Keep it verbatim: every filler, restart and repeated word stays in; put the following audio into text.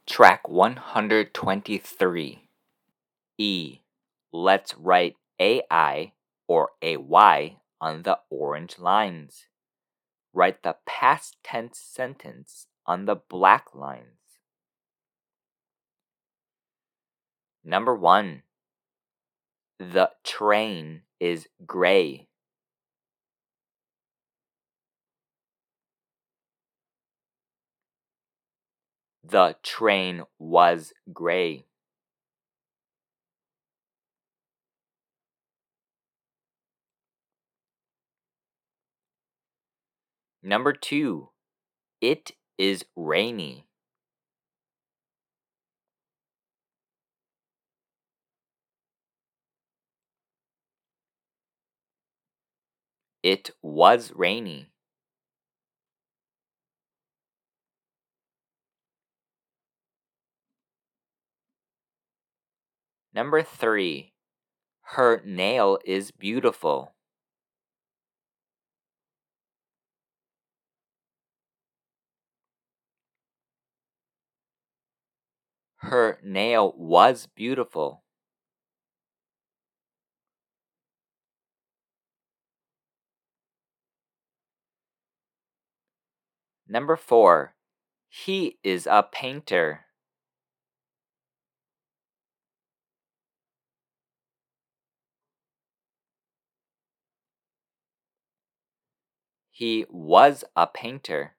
Track one hundred twenty-three. E. Let's write A I or A Y on the orange lines. Write the past tense sentence on the black lines. Number one. The train is gray. The train was gray. Number two. It is rainy. It was rainy. Number three. Her nail is beautiful. Her nail was beautiful. Number four. He is a painter. He was a painter.